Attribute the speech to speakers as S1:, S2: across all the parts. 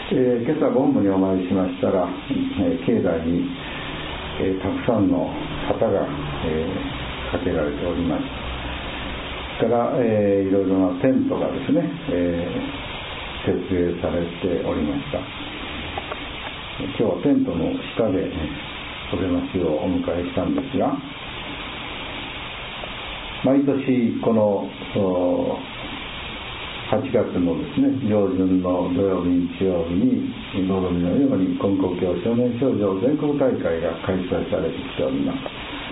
S1: 今朝ご本部にお参りしましたら、境内に、たくさんの旗が、かけられております。から、いろいろなテントがですね、設営されておりました。今日はテントの下でお出ましをお迎えしたんですが、毎年この8月のですね、上旬の土曜日日曜日にのぞみのように金光教少年少女全国大会が開催されてきております。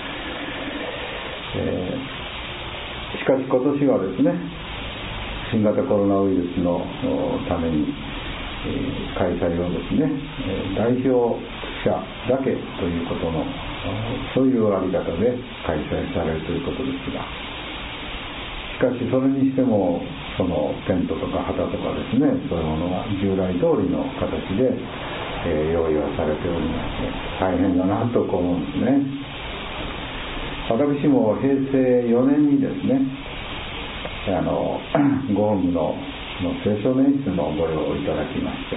S1: しかし今年はですね、新型コロナウイルスのために開催をですね、代表者だけということのそういうあり方で開催されるということですが、しかしそれにしてもそのテントとか旗とかですね、そういうものが従来通りの形で、用意はされておりまして、大変だなと思うんですね。私も平成4年にですね、ご本部の青少年室のご用をいただきまして、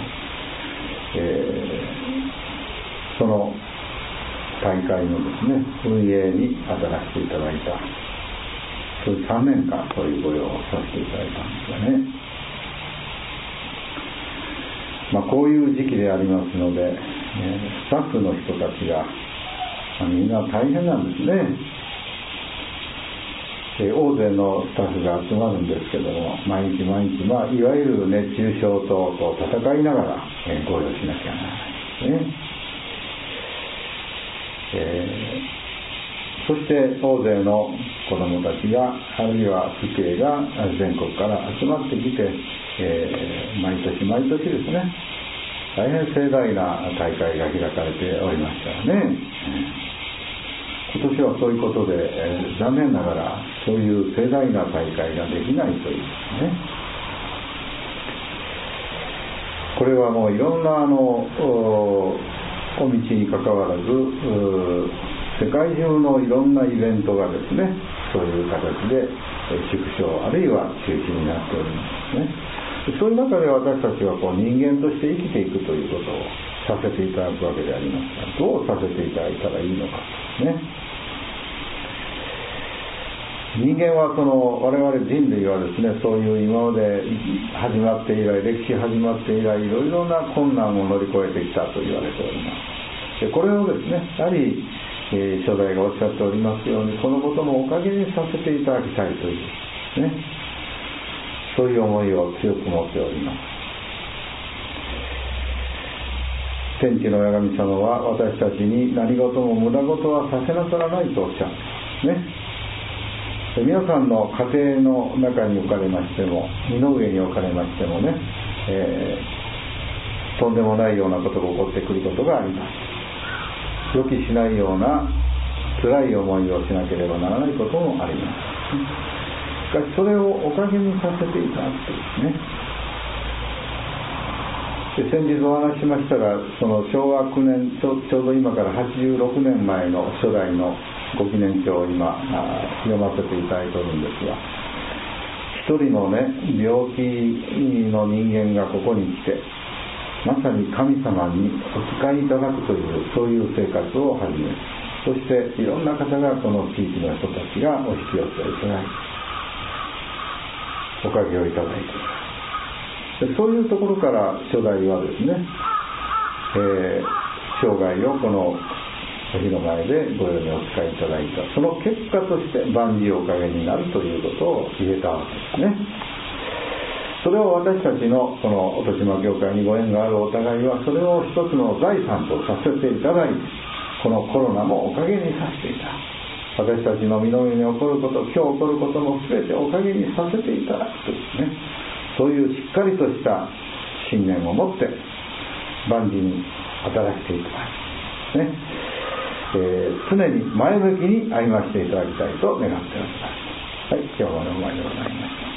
S1: その大会のですね、運営に当たらせていただいた、そういう3年間そういうご用をさせていただいたんですがね。こういう時期でありますので、スタッフの人たちが、みんな大変なんですね。大勢のスタッフが集まるんですけども、毎日毎日、いわゆる熱中症と戦いながら、ご用しなきゃならないですね。そして大勢の子どもたちが、あるいは父兄が全国から集まってきて、毎年毎年ですね、大変盛大な大会が開かれておりましたよね。今年はそういうことで、残念ながらそういう盛大な大会ができないというですね。これはもういろんなお道にかかわらず、世界中のいろんなイベントがですね、そういう形で縮小あるいは中止になっておりますね。そういう中で私たちは人間として生きていくということをさせていただくわけでありますが、どうさせていただいたらいいのかね。人間は我々人類はですね、そういう今まで始まって以来、歴史始まって以来、いろいろな困難を乗り越えてきたと言われております。でこれをですね、やはり、初代がおっしゃっておりますように、このことのおかげにさせていただきたいという、ね、そういう思いを強く持っております。天地の親神様は私たちに何事も無駄事はさせなさらないとおっしゃるんですね。皆さんの家庭の中におかれましても、身の上におかれましてもね、とんでもないようなことが起こってくることがあります。予期しないような辛い思いをしなければならないこともあります。しかしそれをおかげにさせていただくとですね。で先日お話ししましたが、その昭和9年ちょうど今から86年前の初代のご記念帳を今読ませていただいておるんですが、一人のね、病気の人間がここに来て、まさに神様にお使いいただくというそういう生活を始め、そしていろんな方がこの地域の人たちがお引き寄せをいただいて、おかげをいただいて、でそういうところから初代はですね、生涯をこのお日の前でご用にお使いいただいた、その結果として万事おかげになるということを言えたわけですね。それを私たちのこの音島教会にご縁があるお互いは、それを一つの財産とさせていただいて、このコロナもおかげにさせていただく、私たちの身の上に起こること、今日起こることも全ておかげにさせていただくとですね、そういうしっかりとした信念を持って万事に働いていただくね、常に前向きに歩ませていただきたいと願っております。はい、今日もお前でございます。